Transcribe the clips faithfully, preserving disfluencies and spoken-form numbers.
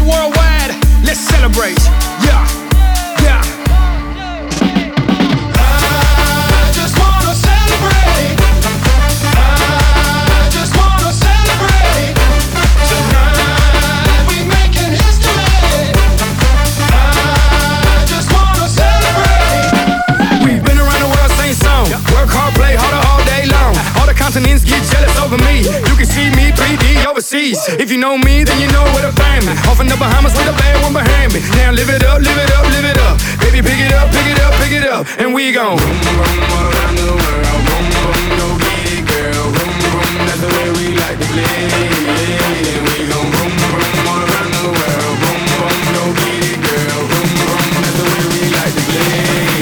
worldwide. Let's celebrate. Yeah, yeah. I just wanna celebrate. I just wanna celebrate. Tonight we making history. I just wanna celebrate. We've been around the world, same song. Work hard, play harder all day long. All the continents get jealous over me. You can see me three D overseas. If you know me, then you know where to find me. Off in the Bahamas with a bad one behind me. Now live it up, live it up, live it up. Baby, pick it up, pick it up, pick it up. And we gon' boom, boom, all around the world. Boom, boom, go get it, girl. Boom, boom, that's the way we like to play. And we gon' boom, boom, all around the world. Boom, boom, go get it, girl. Boom, boom, that's the way we like to play.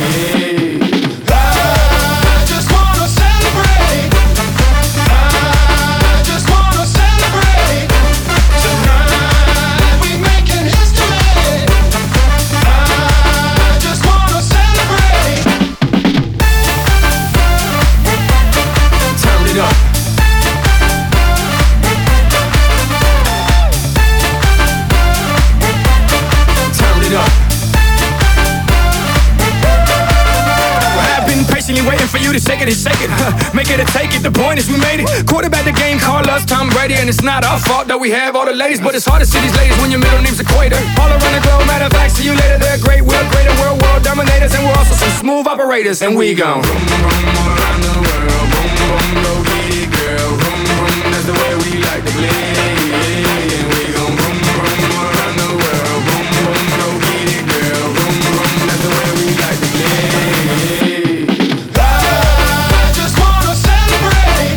I just wanna celebrate. I just wanna celebrate. Tonight we making history. I just wanna celebrate. Turn it up. Turn it up. I've been patiently waiting for you to shake it and shake it. Make it or take it, the point is we made it. Quarterback the game, call us Tom Brady. And it's not our fault that we have all the ladies, but it's hard to see these ladies when your middle name's Equator. All around the globe, matter of fact, see you later. They're great, we're greater, we're world dominators. And we're also some smooth operators. And we gon' boom, boom, all around the world. Boom, boom, go get it, girl. Boom, boom, that's the way we like to play. And we gon' boom, boom, all around the world. Boom, boom, go get it, girl. Boom, boom, that's the way we like to play. I just wanna celebrate.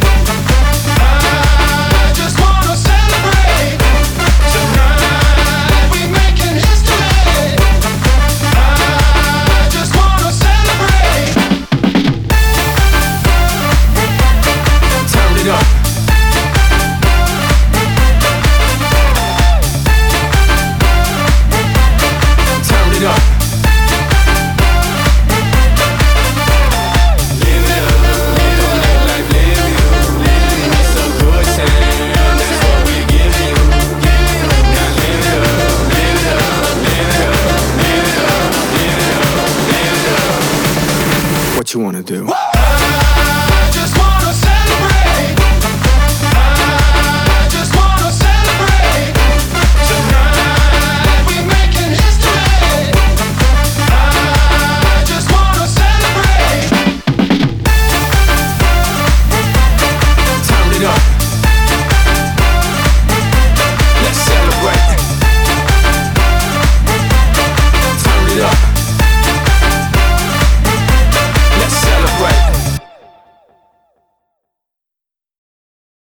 I just wanna celebrate. Tonight we making history. I just wanna celebrate. Turn it up. Turn it up. Live it up, live life, live it. It's a good time, that's what we give you. Now live it up, live it up, live it up, live it up, live it up, live it up. What you wanna do?